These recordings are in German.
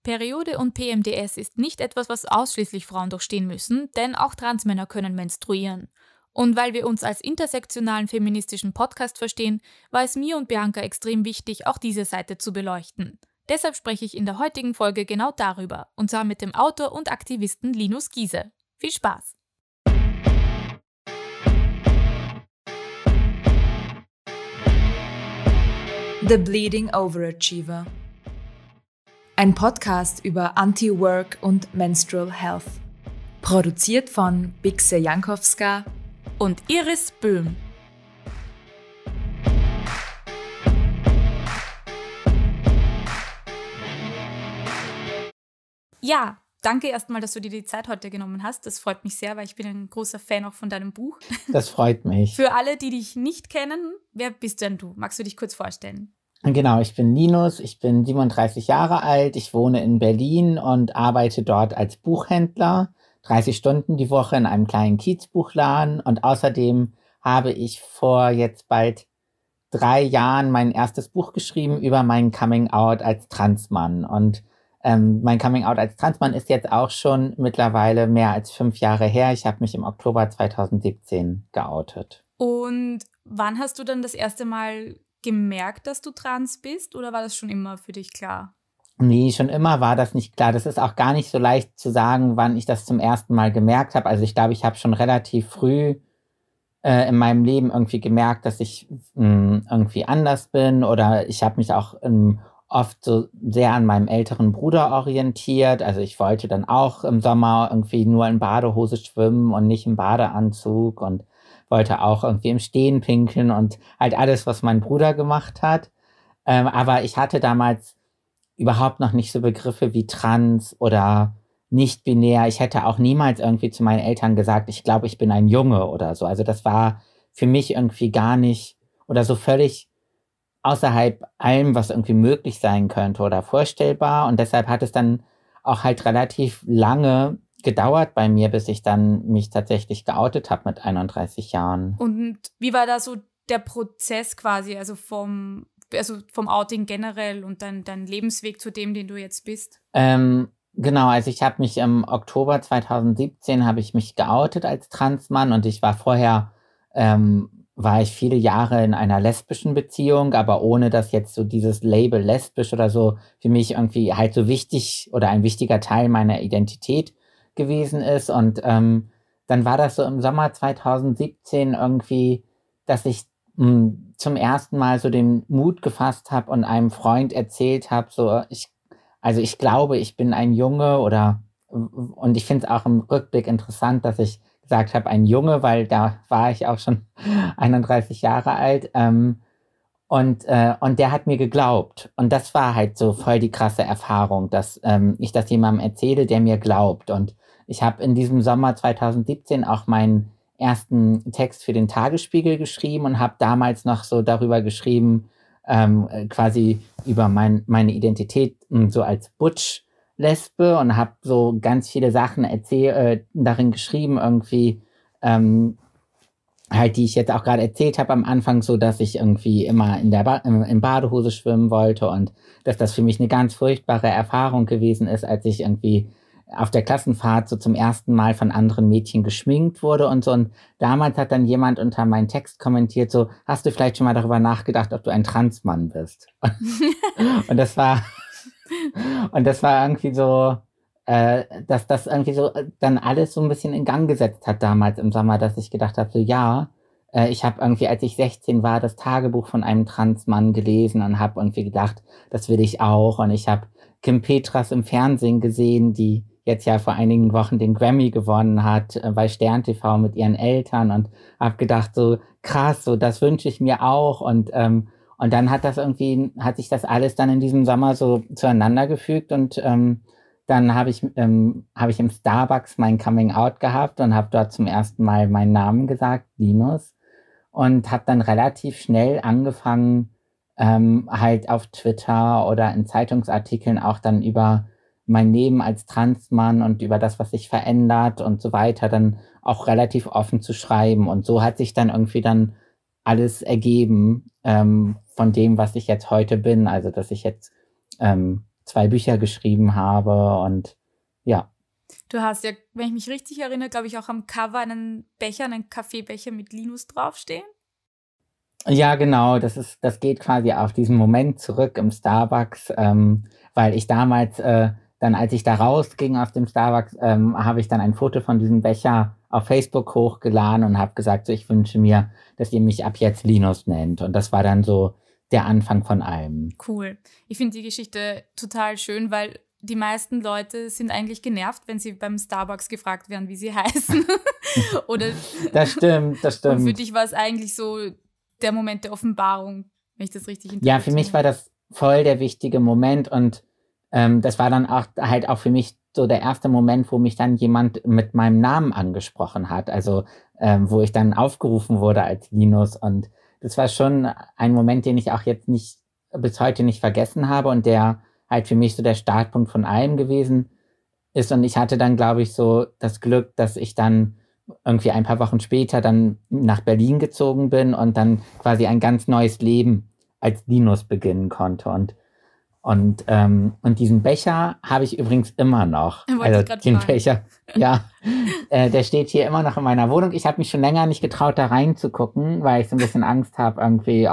Periode und PMDS ist nicht etwas, was ausschließlich Frauen durchstehen müssen, denn auch Transmänner können menstruieren. Und weil wir uns als intersektionalen feministischen Podcast verstehen, war es mir und Bianca extrem wichtig, auch diese Seite zu beleuchten. Deshalb spreche ich in der heutigen Folge genau darüber, und zwar mit dem Autor und Aktivisten Linus Giese. Viel Spaß! The Bleeding Overachiever. Ein Podcast über Anti-Work und Menstrual Health. Produziert von Bixe Jankowska und Iris Böhm. Ja, danke erstmal, dass du dir die Zeit heute genommen hast. Das freut mich sehr, weil ich bin ein großer Fan auch von deinem Buch. Das freut mich. Für alle, die dich nicht kennen, wer bist denn du? Magst du dich kurz vorstellen? Genau, ich bin Linus, ich bin 37 Jahre alt, ich wohne in Berlin und arbeite dort als Buchhändler, 30 Stunden die Woche in einem kleinen Kiezbuchladen, und außerdem habe ich vor jetzt bald 3 Jahren mein erstes Buch geschrieben über mein Coming-out als Transmann, und mein Coming-out als Transmann ist jetzt auch schon mittlerweile mehr als 5 Jahre her. Ich habe mich im Oktober 2017 geoutet. Und wann hast du dann das erste Mal gemerkt, dass du trans bist, oder war das schon immer für dich klar? Nee, schon immer war das nicht klar. Das ist auch gar nicht so leicht zu sagen, wann ich das zum ersten Mal gemerkt habe. Also ich glaube, ich habe schon relativ früh in meinem Leben irgendwie gemerkt, dass ich irgendwie anders bin, oder ich habe mich auch oft so sehr an meinem älteren Bruder orientiert. Also ich wollte dann auch im Sommer irgendwie nur in Badehose schwimmen und nicht im Badeanzug, und wollte auch irgendwie im Stehen pinkeln und halt alles, was mein Bruder gemacht hat. Aber ich hatte damals überhaupt noch nicht so Begriffe wie trans oder nicht binär. Ich hätte auch niemals irgendwie zu meinen Eltern gesagt, ich glaube, ich bin ein Junge oder so. Also das war für mich irgendwie gar nicht oder so völlig außerhalb allem, was irgendwie möglich sein könnte oder vorstellbar. Und deshalb hat es dann auch halt relativ lange gedauert bei mir, bis ich dann mich tatsächlich geoutet habe mit 31 Jahren. Und wie war da so der Prozess quasi, also vom Outing generell und dann dein Lebensweg zu dem, den du jetzt bist? Genau, also ich habe mich im Oktober 2017 habe ich mich geoutet als Transmann, und ich war vorher, war ich viele Jahre in einer lesbischen Beziehung, aber ohne dass jetzt so dieses Label lesbisch oder so für mich irgendwie halt so wichtig oder ein wichtiger Teil meiner Identität gewesen ist. Und dann war das so im Sommer 2017 irgendwie, dass ich zum ersten Mal so den Mut gefasst habe und einem Freund erzählt habe, so ich glaube, ich bin ein Junge, und ich finde es auch im Rückblick interessant, dass ich gesagt habe, ein Junge, weil da war ich auch schon 31 Jahre alt, und der hat mir geglaubt, und das war halt so voll die krasse Erfahrung, dass ich das jemandem erzähle, der mir glaubt. Und ich habe in diesem Sommer 2017 auch meinen ersten Text für den Tagesspiegel geschrieben und habe damals noch so darüber geschrieben, quasi über meine Identität so als Butch-Lesbe, und habe so ganz viele Sachen darin geschrieben, irgendwie halt, die ich jetzt auch gerade erzählt habe am Anfang, so dass ich irgendwie immer in Badehose schwimmen wollte, und dass das für mich eine ganz furchtbare Erfahrung gewesen ist, als ich irgendwie auf der Klassenfahrt so zum ersten Mal von anderen Mädchen geschminkt wurde und so. Und damals hat dann jemand unter meinen Text kommentiert, so, hast du vielleicht schon mal darüber nachgedacht, ob du ein Transmann bist? Und das war irgendwie so, dass das irgendwie so dann alles so ein bisschen in Gang gesetzt hat damals im Sommer, dass ich gedacht habe, so ja, ich habe irgendwie, als ich 16 war, das Tagebuch von einem Transmann gelesen und habe irgendwie gedacht, das will ich auch. Und ich habe Kim Petras im Fernsehen gesehen, die jetzt ja vor einigen Wochen den Grammy gewonnen hat bei Stern TV mit ihren Eltern, und habe gedacht, so krass, so das wünsche ich mir auch. Und dann hat sich das alles dann in diesem Sommer so zueinander gefügt, und dann habe ich im Starbucks mein Coming Out gehabt und habe dort zum ersten Mal meinen Namen gesagt, Linus, und habe dann relativ schnell angefangen, halt auf Twitter oder in Zeitungsartikeln auch dann über mein Leben als Transmann und über das, was sich verändert und so weiter, dann auch relativ offen zu schreiben. Und so hat sich dann irgendwie dann alles ergeben von dem, was ich jetzt heute bin. Also, dass ich jetzt 2 Bücher geschrieben habe und ja. Du hast ja, wenn ich mich richtig erinnere, glaube ich, auch am Cover einen Kaffeebecher mit Linus draufstehen. Ja, genau, das geht quasi auf diesen Moment zurück im Starbucks, weil ich damals, dann als ich da rausging aus dem Starbucks, habe ich dann ein Foto von diesem Becher auf Facebook hochgeladen und habe gesagt, so, ich wünsche mir, dass ihr mich ab jetzt Linus nennt. Und das war dann so der Anfang von allem. Cool. Ich finde die Geschichte total schön, weil die meisten Leute sind eigentlich genervt, wenn sie beim Starbucks gefragt werden, wie sie heißen. Oder Das stimmt. und für dich war es eigentlich so der Moment der Offenbarung, wenn ich das richtig interpretiere. Ja, für mich war das voll der wichtige Moment und das war dann auch für mich so der erste Moment, wo mich dann jemand mit meinem Namen angesprochen hat, also wo ich dann aufgerufen wurde als Linus, und das war schon ein Moment, den ich auch jetzt bis heute nicht vergessen habe und der halt für mich so der Startpunkt von allem gewesen ist. Und ich hatte dann, glaube ich, so das Glück, dass ich dann irgendwie ein paar Wochen später dann nach Berlin gezogen bin und dann quasi ein ganz neues Leben als Linus beginnen konnte. Und diesen Becher habe ich übrigens immer noch. Also den Becher, ja, der steht hier immer noch in meiner Wohnung. Ich habe mich schon länger nicht getraut, da reinzugucken, weil ich so ein bisschen Angst habe, irgendwie,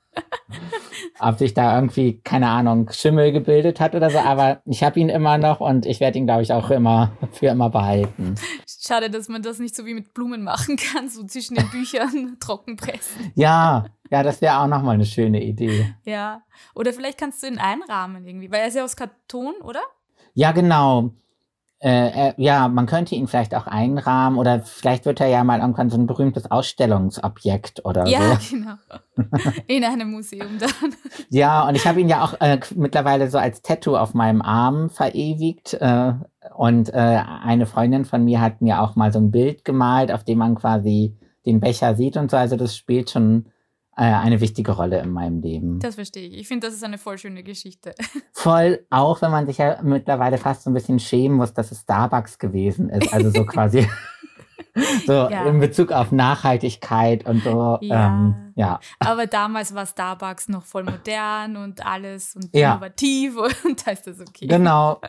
ob sich da irgendwie, keine Ahnung, Schimmel gebildet hat oder so. Aber ich habe ihn immer noch und ich werde ihn, glaube ich, auch für immer behalten. Schade, dass man das nicht so wie mit Blumen machen kann, so zwischen den Büchern trocken pressen. Ja, das wäre auch nochmal eine schöne Idee. Ja, oder vielleicht kannst du ihn einrahmen irgendwie, weil er ist ja aus Karton, oder? Ja, genau. Ja, man könnte ihn vielleicht auch einrahmen oder vielleicht wird er ja mal irgendwann so ein berühmtes Ausstellungsobjekt oder so. Ja, genau. In einem Museum dann. Ja, und ich habe ihn ja auch mittlerweile so als Tattoo auf meinem Arm verewigt. Und eine Freundin von mir hat mir auch mal so ein Bild gemalt, auf dem man quasi den Becher sieht und so. Also das spielt schon eine wichtige Rolle in meinem Leben. Das verstehe ich. Ich finde, das ist eine voll schöne Geschichte. Voll, auch wenn man sich ja mittlerweile fast so ein bisschen schämen muss, dass es Starbucks gewesen ist. Also so quasi so ja. In Bezug auf Nachhaltigkeit und so. Ja. Aber damals war Starbucks noch voll modern und alles und innovativ und da ist das okay. Genau.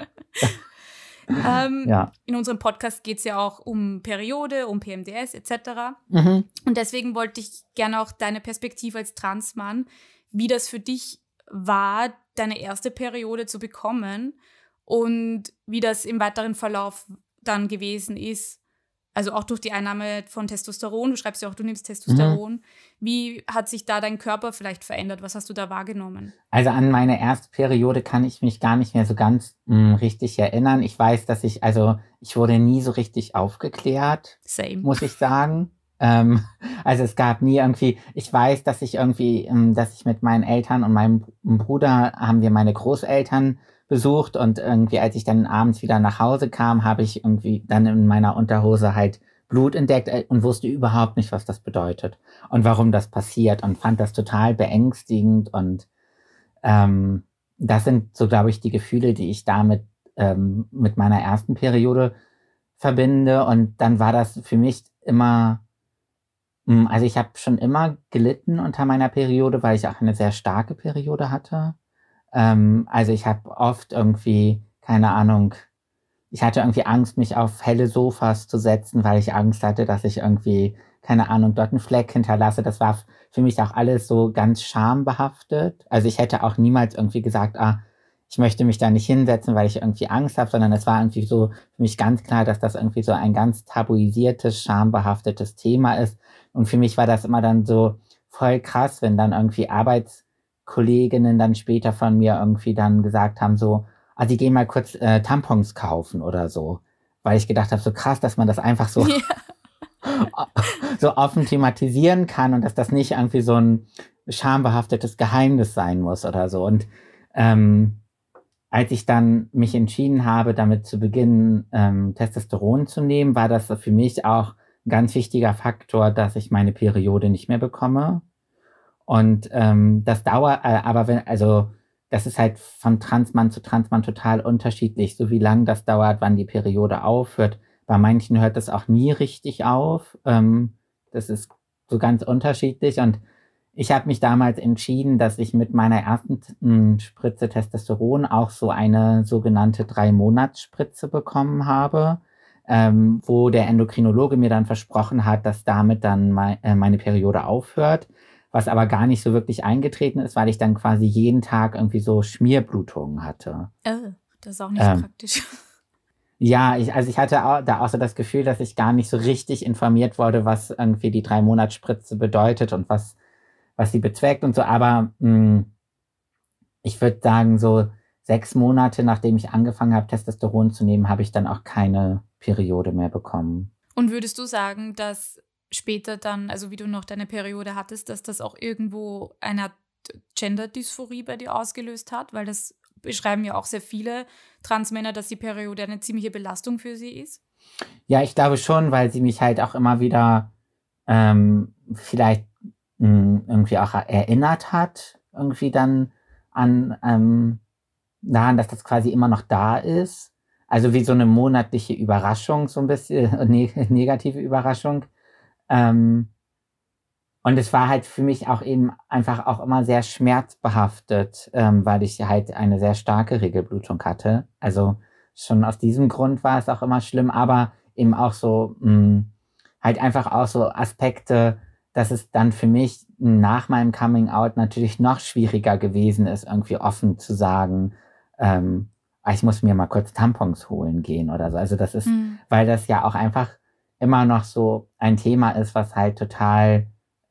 In unserem Podcast geht es ja auch um Periode, um PMDS etc. Mhm. Und deswegen wollte ich gerne auch deine Perspektive als Transmann, wie das für dich war, deine erste Periode zu bekommen und wie das im weiteren Verlauf dann gewesen ist. Also auch durch die Einnahme von Testosteron. Du schreibst ja auch, du nimmst Testosteron. Mhm. Wie hat sich da dein Körper vielleicht verändert? Was hast du da wahrgenommen? Also an meine erste Periode kann ich mich gar nicht mehr so ganz richtig erinnern. Ich weiß, dass ich wurde nie so richtig aufgeklärt, muss ich sagen. Also es gab nie irgendwie, ich weiß, dass ich mit meinen Eltern und meinem Bruder haben wir meine Großeltern besucht und irgendwie, als ich dann abends wieder nach Hause kam, habe ich irgendwie dann in meiner Unterhose halt Blut entdeckt und wusste überhaupt nicht, was das bedeutet und warum das passiert und fand das total beängstigend und das sind so, glaube ich, die Gefühle, die ich damit mit meiner ersten Periode verbinde und dann war das für mich immer, also ich habe schon immer gelitten unter meiner Periode, weil ich auch eine sehr starke Periode hatte. Also ich habe oft irgendwie, keine Ahnung, ich hatte irgendwie Angst, mich auf helle Sofas zu setzen, weil ich Angst hatte, dass ich irgendwie, keine Ahnung, dort einen Fleck hinterlasse. Das war für mich auch alles so ganz schambehaftet. Also ich hätte auch niemals irgendwie gesagt, ich möchte mich da nicht hinsetzen, weil ich irgendwie Angst habe, sondern es war irgendwie so für mich ganz klar, dass das irgendwie so ein ganz tabuisiertes, schambehaftetes Thema ist. Und für mich war das immer dann so voll krass, wenn dann irgendwie Kolleginnen dann später von mir irgendwie dann gesagt haben, so, die gehen mal kurz Tampons kaufen oder so. Weil ich gedacht habe, so krass, dass man das einfach so, so offen thematisieren kann und dass das nicht irgendwie so ein schambehaftetes Geheimnis sein muss oder so. Und als ich dann mich entschieden habe, damit zu beginnen, Testosteron zu nehmen, war das für mich auch ein ganz wichtiger Faktor, dass ich meine Periode nicht mehr bekomme. Und das dauert, das ist halt von Transmann zu Transmann total unterschiedlich, so wie lang das dauert, wann die Periode aufhört. Bei manchen hört das auch nie richtig auf. Das ist so ganz unterschiedlich und ich habe mich damals entschieden, dass ich mit meiner ersten Spritze Testosteron auch so eine sogenannte 3-Monats-Spritze bekommen habe, wo der Endokrinologe mir dann versprochen hat, dass damit dann meine Periode aufhört, was aber gar nicht so wirklich eingetreten ist, weil ich dann quasi jeden Tag irgendwie so Schmierblutungen hatte. Das ist auch nicht praktisch. Ja, ich hatte da auch so das Gefühl, dass ich gar nicht so richtig informiert wurde, was irgendwie die 3-Monats-Spritze bedeutet und was sie bezweckt und so. Aber ich würde sagen, so 6 Monate, nachdem ich angefangen habe, Testosteron zu nehmen, habe ich dann auch keine Periode mehr bekommen. Und würdest du sagen, dass später dann, also wie du noch deine Periode hattest, dass das auch irgendwo eine Art Gender-Dysphorie bei dir ausgelöst hat? Weil das beschreiben ja auch sehr viele Transmänner, dass die Periode eine ziemliche Belastung für sie ist. Ja, ich glaube schon, weil sie mich halt auch immer wieder vielleicht irgendwie auch erinnert hat, irgendwie dann daran, dass das quasi immer noch da ist. Also wie so eine monatliche Überraschung, so ein bisschen negative Überraschung. Und es war halt für mich auch eben einfach auch immer sehr schmerzbehaftet, weil ich halt eine sehr starke Regelblutung hatte. Also schon aus diesem Grund war es auch immer schlimm, aber eben auch so halt einfach auch so Aspekte, dass es dann für mich nach meinem Coming-out natürlich noch schwieriger gewesen ist, irgendwie offen zu sagen, ich muss mir mal kurz Tampons holen gehen oder so. Also das ist, weil das ja auch einfach immer noch so ein Thema ist, was halt total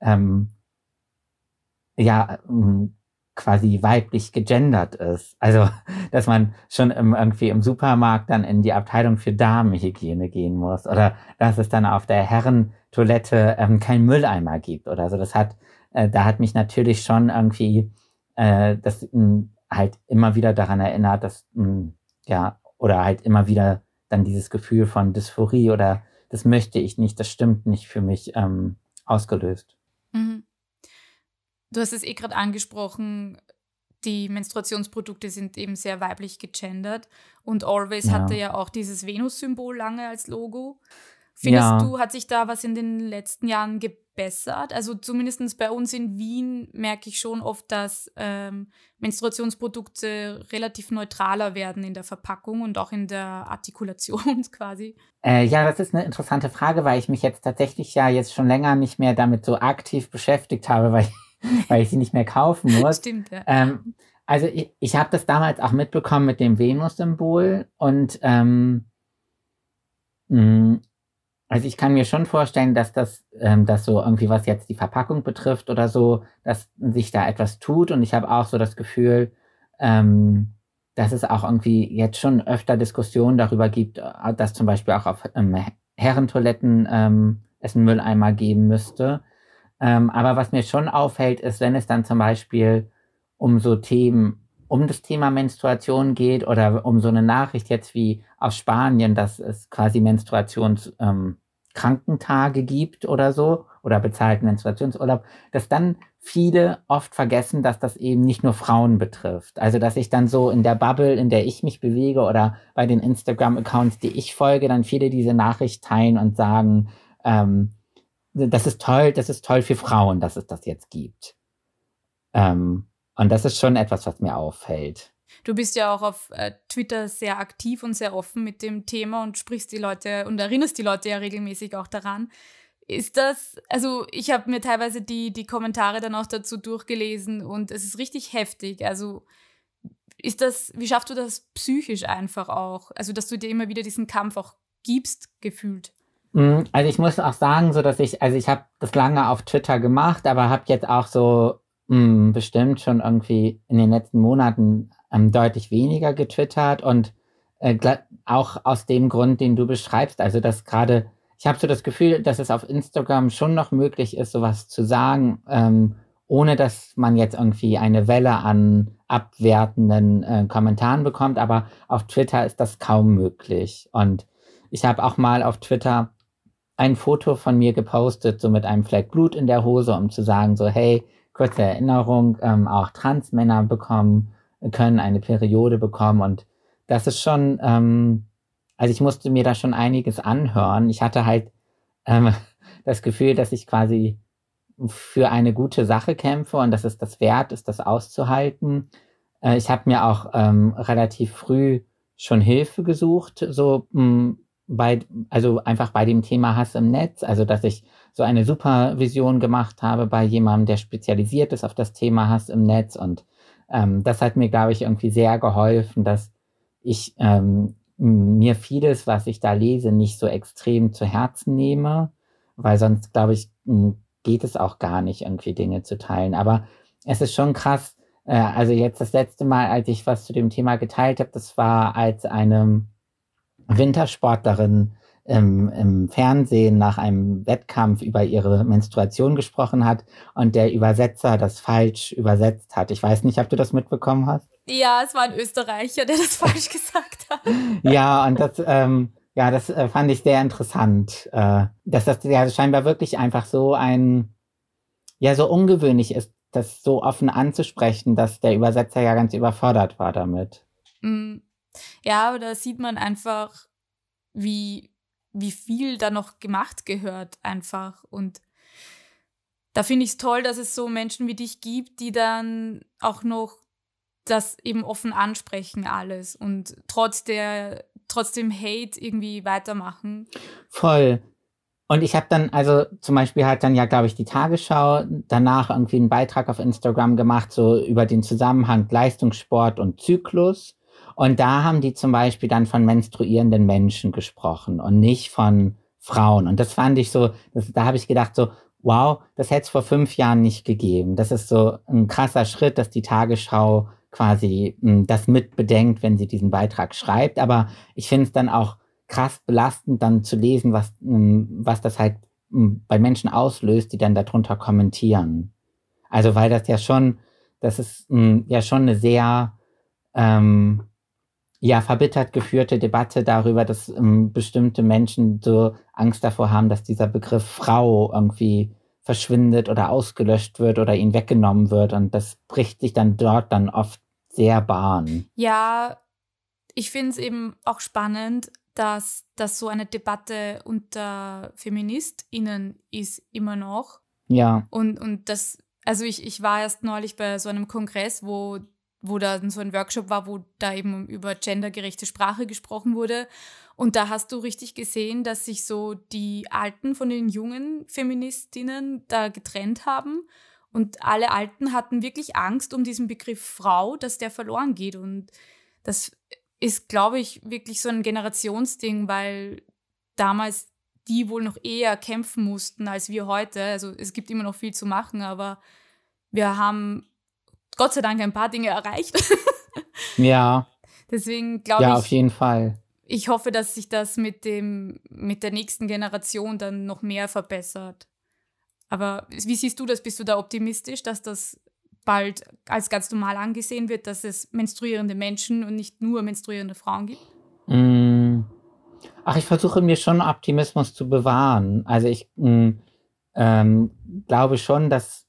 quasi weiblich gegendert ist. Also, dass man schon irgendwie im Supermarkt dann in die Abteilung für Damenhygiene gehen muss oder dass es dann auf der Herrentoilette keinen Mülleimer gibt oder so. Da hat mich natürlich schon irgendwie das halt immer wieder daran erinnert, dass oder halt immer wieder dann dieses Gefühl von Dysphorie oder das möchte ich nicht, das stimmt nicht für mich ausgelöst. Mhm. Du hast es gerade angesprochen, die Menstruationsprodukte sind eben sehr weiblich gegendert und Always hatte ja auch dieses Venus-Symbol lange als Logo. Findest du, hat sich da was in den letzten Jahren gebessert? Also zumindest bei uns in Wien merke ich schon oft, dass Menstruationsprodukte relativ neutraler werden in der Verpackung und auch in der Artikulation quasi. Ja, das ist eine interessante Frage, weil ich mich jetzt tatsächlich ja jetzt schon länger nicht mehr damit so aktiv beschäftigt habe, weil ich sie nicht mehr kaufen muss. Stimmt, ja. Also ich habe das damals auch mitbekommen mit dem Venus-Symbol und also ich kann mir schon vorstellen, dass das so irgendwie, was jetzt die Verpackung betrifft oder so, dass sich da etwas tut und ich habe auch so das Gefühl, dass es auch irgendwie jetzt schon öfter Diskussionen darüber gibt, dass zum Beispiel auch auf Herrentoiletten es einen Mülleimer geben müsste. Aber was mir schon auffällt, ist, wenn es dann zum Beispiel um so Themen, um das Thema Menstruation geht oder um so eine Nachricht jetzt wie aus Spanien, dass es quasi Menstruationskrankentage gibt oder so oder bezahlten Menstruationsurlaub, dass dann viele oft vergessen, dass das eben nicht nur Frauen betrifft. Also dass ich dann so in der Bubble, in der ich mich bewege oder bei den Instagram-Accounts, die ich folge, dann viele diese Nachricht teilen und sagen, das ist toll für Frauen, dass es das jetzt gibt. Und das ist schon etwas, was mir auffällt. Du bist ja auch auf Twitter sehr aktiv und sehr offen mit dem Thema und sprichst die Leute und erinnerst die Leute ja regelmäßig auch daran. Ist das, also ich habe mir teilweise die Kommentare dann auch dazu durchgelesen und es ist richtig heftig. Also wie schaffst du das psychisch einfach auch? Also dass du dir immer wieder diesen Kampf auch gibst, gefühlt? Also ich muss auch sagen, so dass ich habe das lange auf Twitter gemacht, aber habe jetzt auch so bestimmt schon irgendwie in den letzten Monaten deutlich weniger getwittert und auch aus dem Grund, den du beschreibst, also dass gerade, ich habe so das Gefühl, dass es auf Instagram schon noch möglich ist, sowas zu sagen, ohne dass man jetzt irgendwie eine Welle an abwertenden Kommentaren bekommt, aber auf Twitter ist das kaum möglich. Und ich habe auch mal auf Twitter ein Foto von mir gepostet, so mit einem Fleck Blut in der Hose, um zu sagen, so hey, kurze Erinnerung, auch Transmänner können eine Periode bekommen und das ist schon, also ich musste mir da schon einiges anhören. Ich hatte halt das Gefühl, dass ich quasi für eine gute Sache kämpfe und dass es das wert ist, das auszuhalten. Ich habe mir auch relativ früh schon Hilfe gesucht, so also einfach bei dem Thema Hass im Netz, also dass ich so eine Supervision gemacht habe bei jemandem, der spezialisiert ist auf das Thema Hass im Netz, und das hat mir, glaube ich, irgendwie sehr geholfen, dass ich mir vieles, was ich da lese, nicht so extrem zu Herzen nehme, weil sonst, glaube ich, geht es auch gar nicht, irgendwie Dinge zu teilen. Aber es ist schon krass, also jetzt das letzte Mal, als ich was zu dem Thema geteilt habe, das war, als eine Wintersportlerin im Fernsehen nach einem Wettkampf über ihre Menstruation gesprochen hat und der Übersetzer das falsch übersetzt hat. Ich weiß nicht, ob du das mitbekommen hast. Ja, es war ein Österreicher, der das falsch gesagt hat. Ja, und das fand ich sehr interessant, dass das ja scheinbar wirklich einfach so so ungewöhnlich ist, das so offen anzusprechen, dass der Übersetzer ja ganz überfordert war damit. Ja, aber da sieht man einfach, wie viel da noch gemacht gehört einfach. Und da finde ich es toll, dass es so Menschen wie dich gibt, die dann auch noch das eben offen ansprechen alles und trotzdem Hate irgendwie weitermachen. Voll. Und ich habe dann, also zum Beispiel hat dann ja, glaube ich, die Tagesschau danach irgendwie einen Beitrag auf Instagram gemacht, so über den Zusammenhang Leistungssport und Zyklus. Und da haben die zum Beispiel dann von menstruierenden Menschen gesprochen und nicht von Frauen. Und das fand ich so, da habe ich gedacht so, wow, das hätte es vor 5 Jahren nicht gegeben. Das ist so ein krasser Schritt, dass die Tagesschau quasi das mitbedenkt, wenn sie diesen Beitrag schreibt. Aber ich finde es dann auch krass belastend, dann zu lesen, was das halt bei Menschen auslöst, die dann darunter kommentieren. Also weil das ist ja schon eine sehr verbittert geführte Debatte darüber, dass bestimmte Menschen so Angst davor haben, dass dieser Begriff Frau irgendwie verschwindet oder ausgelöscht wird oder ihnen weggenommen wird, und das bricht sich dann dort dann oft sehr Bahn. Ja, ich finde es eben auch spannend, dass das so eine Debatte unter FeministInnen ist immer noch. Ja. Und das, also ich war erst neulich bei so einem Kongress, wo da so ein Workshop war, wo da eben über gendergerechte Sprache gesprochen wurde. Und da hast du richtig gesehen, dass sich so die Alten von den jungen Feministinnen da getrennt haben. Und alle Alten hatten wirklich Angst um diesen Begriff Frau, dass der verloren geht. Und das ist, glaube ich, wirklich so ein Generationsding, weil damals die wohl noch eher kämpfen mussten als wir heute. Also es gibt immer noch viel zu machen, aber wir haben Gott sei Dank ein paar Dinge erreicht. Ja. Deswegen glaube ich. Ja, auf jeden Fall. Ich hoffe, dass sich das mit der nächsten Generation dann noch mehr verbessert. Aber wie siehst du das? Bist du da optimistisch, dass das bald als ganz normal angesehen wird, dass es menstruierende Menschen und nicht nur menstruierende Frauen gibt? Ach, ich versuche mir schon Optimismus zu bewahren. Also ich glaube schon, dass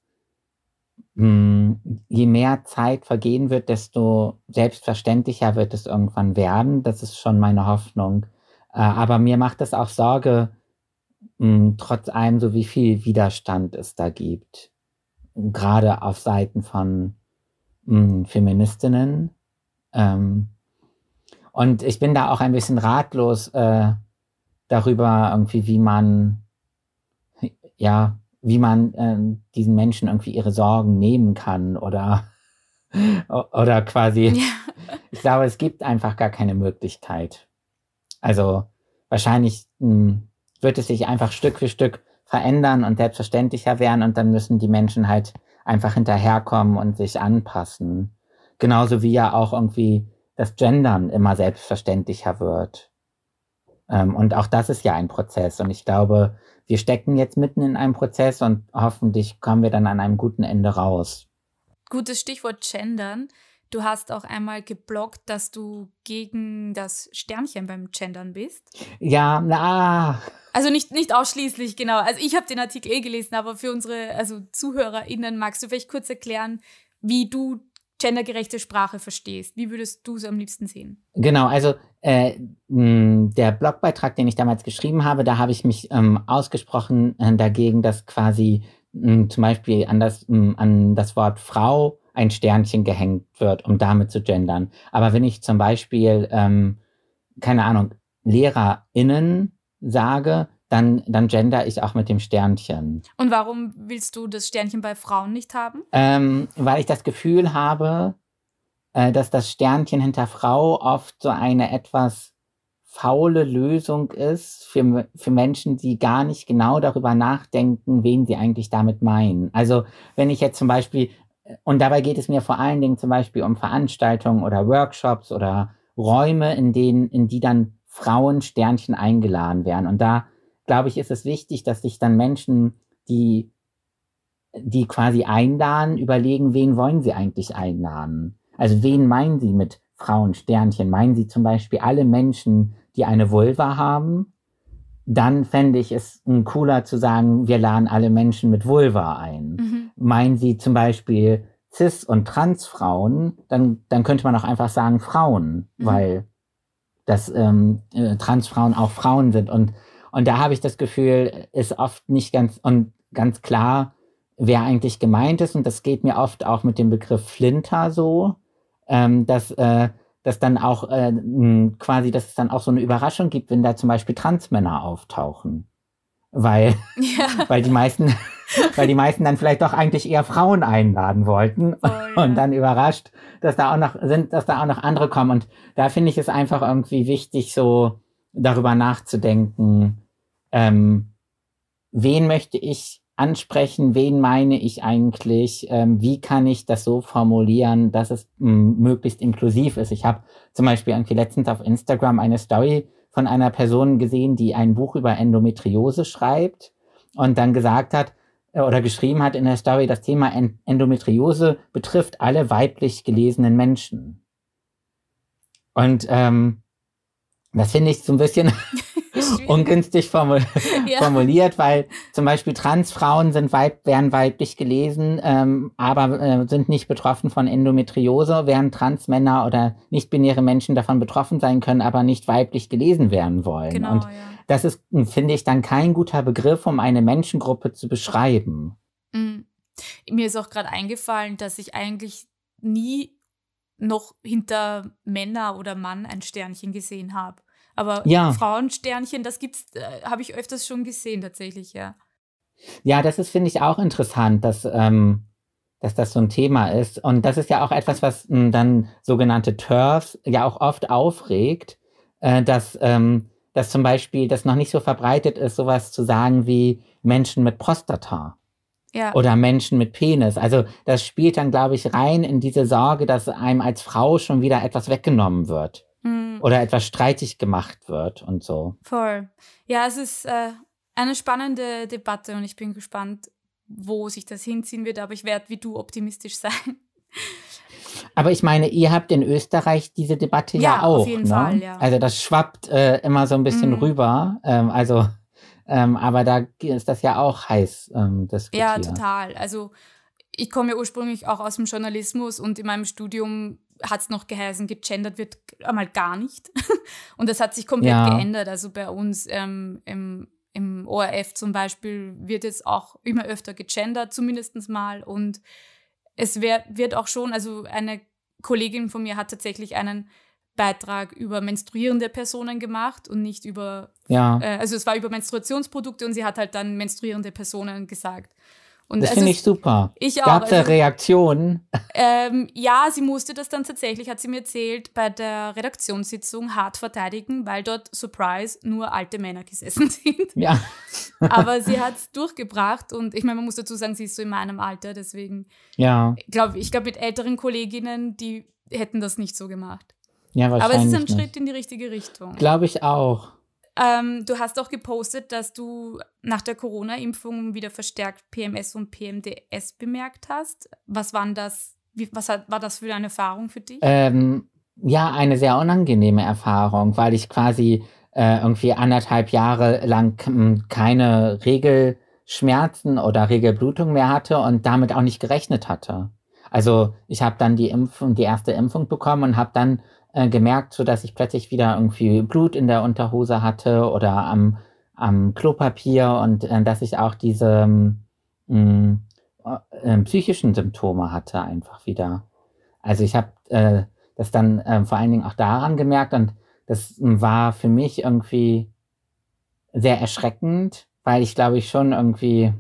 je mehr Zeit vergehen wird, desto selbstverständlicher wird es irgendwann werden. Das ist schon meine Hoffnung. Aber mir macht es auch Sorge, trotz allem, so wie viel Widerstand es da gibt. Gerade auf Seiten von Feministinnen. Und ich bin da auch ein bisschen ratlos darüber, irgendwie, wie man diesen Menschen irgendwie ihre Sorgen nehmen kann oder quasi, ja. Ich glaube, es gibt einfach gar keine Möglichkeit. Also wahrscheinlich wird es sich einfach Stück für Stück verändern und selbstverständlicher werden, und dann müssen die Menschen halt einfach hinterherkommen und sich anpassen. Genauso wie ja auch irgendwie das Gendern immer selbstverständlicher wird. Und auch das ist ja ein Prozess, und ich glaube, wir stecken jetzt mitten in einem Prozess und hoffentlich kommen wir dann an einem guten Ende raus. Gutes Stichwort Gendern. Du hast auch einmal gebloggt, dass du gegen das Sternchen beim Gendern bist. Ja, Also nicht ausschließlich, genau. Also ich habe den Artikel gelesen, aber für unsere ZuhörerInnen magst du vielleicht kurz erklären, wie du gendergerechte Sprache verstehst. Wie würdest du es am liebsten sehen? Genau, also der Blogbeitrag, den ich damals geschrieben habe, da habe ich mich ausgesprochen dagegen, dass quasi zum Beispiel an das Wort Frau ein Sternchen gehängt wird, um damit zu gendern. Aber wenn ich zum Beispiel, keine Ahnung, LehrerInnen sage, dann gender ich auch mit dem Sternchen. Und warum willst du das Sternchen bei Frauen nicht haben? Weil ich das Gefühl habe, dass das Sternchen hinter Frau oft so eine etwas faule Lösung ist für Menschen, die gar nicht genau darüber nachdenken, wen sie eigentlich damit meinen. Also wenn ich jetzt zum Beispiel, und dabei geht es mir vor allen Dingen zum Beispiel um Veranstaltungen oder Workshops oder Räume, in die dann Frauensternchen eingeladen werden. Und da, glaube ich, ist es wichtig, dass sich dann Menschen, die quasi einladen, überlegen, wen wollen sie eigentlich einladen? Also wen meinen sie mit Frauensternchen? Meinen sie zum Beispiel alle Menschen, die eine Vulva haben? Dann fände ich es cooler zu sagen, wir laden alle Menschen mit Vulva ein. Meinen sie zum Beispiel Cis- und Transfrauen, dann könnte man auch einfach sagen Frauen, weil dass Transfrauen auch Frauen sind. Und da habe ich das Gefühl, ist oft nicht ganz klar, wer eigentlich gemeint ist. Und das geht mir oft auch mit dem Begriff Flinter so, dass dann auch quasi, dass es dann auch so eine Überraschung gibt, wenn da zum Beispiel Transmänner auftauchen. Weil die meisten dann vielleicht doch eigentlich eher Frauen einladen wollten und dann überrascht, dass da auch noch andere kommen. Und da finde ich es einfach irgendwie wichtig, so darüber nachzudenken, wen möchte ich ansprechen, wen meine ich eigentlich, wie kann ich das so formulieren, dass es möglichst inklusiv ist. Ich habe zum Beispiel irgendwie letztens auf Instagram eine Story von einer Person gesehen, die ein Buch über Endometriose schreibt und dann gesagt hat oder geschrieben hat in der Story, das Thema Endometriose betrifft alle weiblich gelesenen Menschen. Und das finde ich so ein bisschen ungünstig formuliert, weil zum Beispiel Transfrauen werden weiblich gelesen, aber sind nicht betroffen von Endometriose, während Transmänner oder nicht-binäre Menschen davon betroffen sein können, aber nicht weiblich gelesen werden wollen. Genau, und das ist, finde ich, dann kein guter Begriff, um eine Menschengruppe zu beschreiben. Mir ist auch gerade eingefallen, dass ich eigentlich nie noch hinter Männer oder Mann ein Sternchen gesehen habe. Aber Frauensternchen, das habe ich öfters schon gesehen tatsächlich, ja. Ja, das ist, finde ich, auch interessant, dass das so ein Thema ist. Und das ist ja auch etwas, was dann sogenannte TERFs ja auch oft aufregt, dass zum Beispiel das noch nicht so verbreitet ist, sowas zu sagen wie Menschen mit Prostata. Ja. Oder Menschen mit Penis. Also das spielt dann, glaube ich, rein in diese Sorge, dass einem als Frau schon wieder etwas weggenommen wird. Oder etwas streitig gemacht wird und so. Voll. Ja, es ist eine spannende Debatte und ich bin gespannt, wo sich das hinziehen wird, aber ich werde wie du optimistisch sein. Aber ich meine, ihr habt in Österreich diese Debatte ja auch. Auf jeden Fall, ja. Also das schwappt immer so ein bisschen rüber. Aber da ist das ja auch heiß diskutiert. Ja, total. Also ich komme ja ursprünglich auch aus dem Journalismus und in meinem Studium hat es noch geheißen, gegendert wird einmal gar nicht. Und das hat sich komplett geändert. Also bei uns im ORF zum Beispiel wird jetzt auch immer öfter gegendert, zumindest mal. Und es wird auch schon, also eine Kollegin von mir hat tatsächlich einen Beitrag über menstruierende Personen gemacht und nicht über, also es war über Menstruationsprodukte und sie hat halt dann menstruierende Personen gesagt. Und das finde ich super. Ich auch. Gab es da Reaktionen? Ja, sie musste das dann tatsächlich, hat sie mir erzählt, bei der Redaktionssitzung hart verteidigen, weil dort, Surprise, nur alte Männer gesessen sind. Ja. Aber sie hat es durchgebracht und ich meine, man muss dazu sagen, sie ist so in meinem Alter, deswegen ich glaube, mit älteren Kolleginnen, die hätten das nicht so gemacht. Ja, wahrscheinlich. Aber es ist ein Schritt in die richtige Richtung. Glaube ich auch. Du hast auch gepostet, dass du nach der Corona-Impfung wieder verstärkt PMS und PMDS bemerkt hast. Was waren das? War das für eine Erfahrung für dich? Ja, eine sehr unangenehme Erfahrung, weil ich quasi irgendwie 1,5 Jahre lang keine Regelschmerzen oder Regelblutung mehr hatte und damit auch nicht gerechnet hatte. Also ich habe dann die erste Impfung bekommen und habe dann gemerkt, so dass ich plötzlich wieder irgendwie Blut in der Unterhose hatte oder am Klopapier und dass ich auch diese psychischen Symptome hatte einfach wieder. Also ich habe das dann vor allen Dingen auch daran gemerkt und das war für mich irgendwie sehr erschreckend, weil ich glaube ich schon irgendwie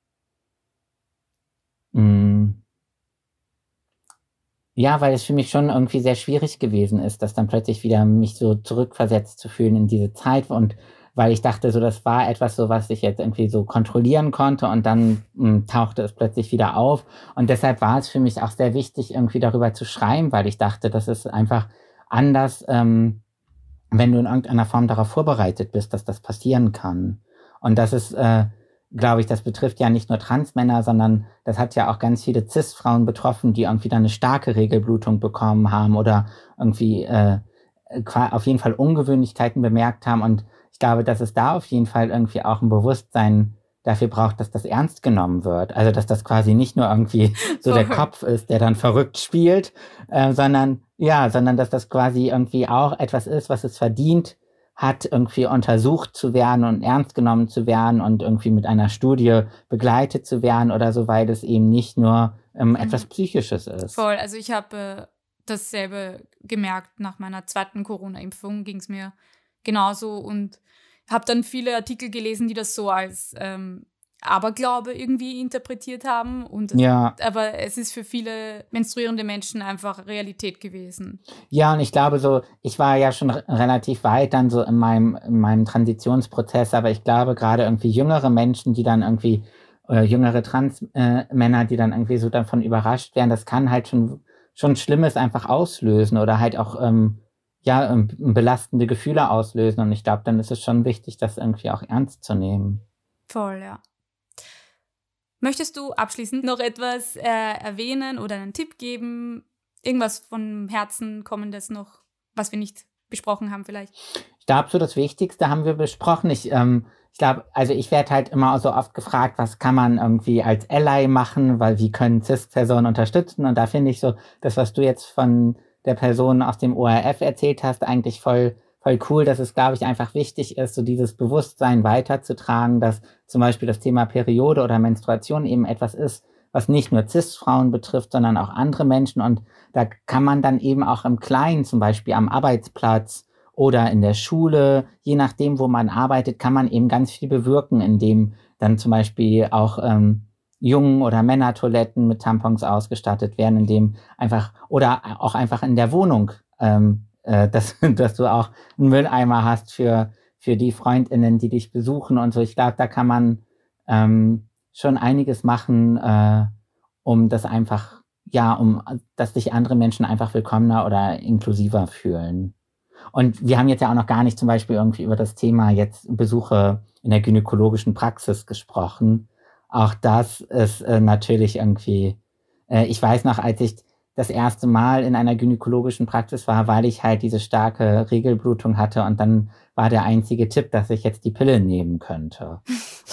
ja, weil es für mich schon irgendwie sehr schwierig gewesen ist, das dann plötzlich wieder mich so zurückversetzt zu fühlen in diese Zeit und weil ich dachte, so das war etwas so, was ich jetzt irgendwie so kontrollieren konnte und dann tauchte es plötzlich wieder auf und deshalb war es für mich auch sehr wichtig, irgendwie darüber zu schreiben, weil ich dachte, das ist einfach anders, wenn du in irgendeiner Form darauf vorbereitet bist, dass das passieren kann. Und das ist, glaube ich, das betrifft ja nicht nur Transmänner, sondern das hat ja auch ganz viele Cis-Frauen betroffen, die irgendwie dann eine starke Regelblutung bekommen haben oder irgendwie auf jeden Fall Ungewöhnlichkeiten bemerkt haben. Und ich glaube, dass es da auf jeden Fall irgendwie auch ein Bewusstsein dafür braucht, dass das ernst genommen wird. Also, dass das quasi nicht nur irgendwie so der Kopf ist, der dann verrückt spielt, sondern dass das quasi irgendwie auch etwas ist, was es verdient hat, irgendwie untersucht zu werden und ernst genommen zu werden und irgendwie mit einer Studie begleitet zu werden oder so, weil es eben nicht nur etwas Psychisches ist. Voll, also ich habe dasselbe gemerkt nach meiner zweiten Corona-Impfung, ging es mir genauso und habe dann viele Artikel gelesen, die das so als Aberglaube irgendwie interpretiert haben. Aber es ist für viele menstruierende Menschen einfach Realität gewesen. Ja, und ich glaube so, ich war ja schon relativ weit dann so in meinem Transitionsprozess, aber ich glaube gerade irgendwie jüngere Menschen, die dann irgendwie, jüngere Transmänner, die dann irgendwie so davon überrascht werden, das kann halt schon Schlimmes einfach auslösen oder halt auch belastende Gefühle auslösen. Und ich glaube, dann ist es schon wichtig, das irgendwie auch ernst zu nehmen. Voll, ja. Möchtest du abschließend noch etwas erwähnen oder einen Tipp geben? Irgendwas vom Herzen kommendes noch, was wir nicht besprochen haben vielleicht? Ich glaube, so das Wichtigste haben wir besprochen. Ich glaube, also ich werde halt immer so oft gefragt, was kann man irgendwie als Ally machen, weil wie können Cis-Personen unterstützen? Und da finde ich so, das, was du jetzt von der Person aus dem ORF erzählt hast, eigentlich voll cool, dass es, glaube ich, einfach wichtig ist, so dieses Bewusstsein weiterzutragen, dass zum Beispiel das Thema Periode oder Menstruation eben etwas ist, was nicht nur Cis-Frauen betrifft, sondern auch andere Menschen. Und da kann man dann eben auch im Kleinen, zum Beispiel am Arbeitsplatz oder in der Schule, je nachdem, wo man arbeitet, kann man eben ganz viel bewirken, indem dann zum Beispiel auch Jungen- oder Männertoiletten mit Tampons ausgestattet werden, indem einfach, oder auch einfach in der Wohnung, dass du auch einen Mülleimer hast für die FreundInnen, die dich besuchen und so. Ich glaube, da kann man schon einiges machen, um das einfach, dass sich andere Menschen einfach willkommener oder inklusiver fühlen. Und wir haben jetzt ja auch noch gar nicht zum Beispiel irgendwie über das Thema jetzt Besuche in der gynäkologischen Praxis gesprochen. Auch das ist natürlich irgendwie, ich weiß noch, als ich das erste Mal in einer gynäkologischen Praxis war, weil ich halt diese starke Regelblutung hatte und dann war der einzige Tipp, dass ich jetzt die Pille nehmen könnte.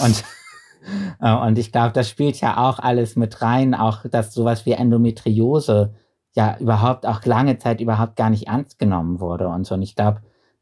Und ich glaube, das spielt ja auch alles mit rein, auch dass sowas wie Endometriose ja überhaupt auch lange Zeit überhaupt gar nicht ernst genommen wurde und so. Und ich glaube,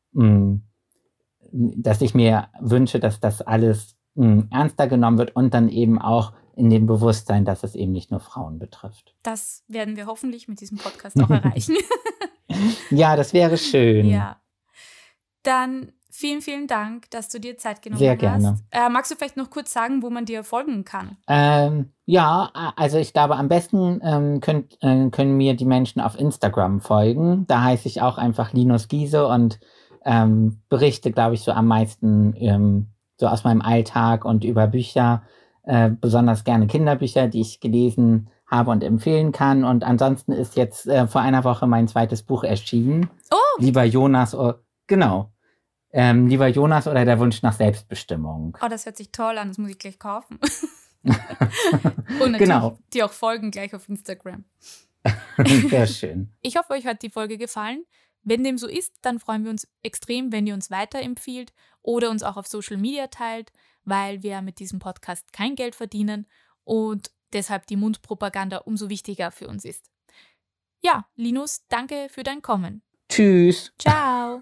dass ich mir wünsche, dass das alles ernster genommen wird und dann eben auch in dem Bewusstsein, dass es eben nicht nur Frauen betrifft. Das werden wir hoffentlich mit diesem Podcast auch erreichen. Ja, das wäre schön. Ja. Dann vielen, vielen Dank, dass du dir Zeit genommen hast. Sehr gerne. Magst du vielleicht noch kurz sagen, wo man dir folgen kann? Ja, also ich glaube, am besten können mir die Menschen auf Instagram folgen. Da heiße ich auch einfach Linus Giese und berichte, glaube ich, so am meisten so aus meinem Alltag und über Bücher, besonders gerne Kinderbücher, die ich gelesen habe und empfehlen kann. Und ansonsten ist jetzt vor einer Woche mein zweites Buch erschienen. Oh! Lieber Jonas, Lieber Jonas oder der Wunsch nach Selbstbestimmung. Oh, das hört sich toll an, das muss ich gleich kaufen. Und natürlich Genau. die auch folgen gleich auf Instagram. Sehr schön. Ich hoffe, euch hat die Folge gefallen. Wenn dem so ist, dann freuen wir uns extrem, wenn ihr uns weiterempfiehlt oder uns auch auf Social Media teilt, weil wir mit diesem Podcast kein Geld verdienen und deshalb die Mundpropaganda umso wichtiger für uns ist. Ja, Linus, danke für dein Kommen. Tschüss. Ciao.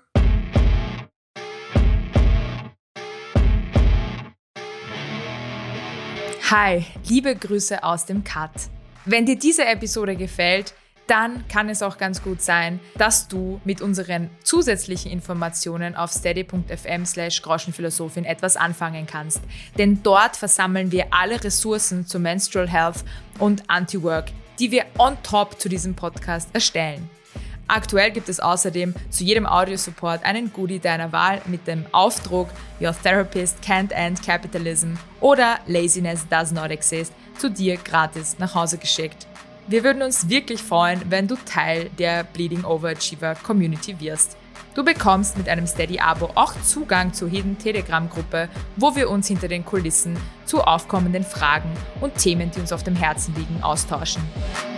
Hi, liebe Grüße aus dem Cut. Wenn dir diese Episode gefällt, dann kann es auch ganz gut sein, dass du mit unseren zusätzlichen Informationen auf steady.fm/Groschenphilosophin etwas anfangen kannst. Denn dort versammeln wir alle Ressourcen zu Menstrual Health und Anti-Work, die wir on top zu diesem Podcast erstellen. Aktuell gibt es außerdem zu jedem Audio-Support einen Goodie deiner Wahl mit dem Aufdruck Your Therapist Can't End Capitalism oder Laziness Does Not Exist zu dir gratis nach Hause geschickt. Wir würden uns wirklich freuen, wenn du Teil der Bleeding Overachiever Community wirst. Du bekommst mit einem Steady-Abo auch Zugang zur Hidden Telegram-Gruppe, wo wir uns hinter den Kulissen zu aufkommenden Fragen und Themen, die uns auf dem Herzen liegen, austauschen.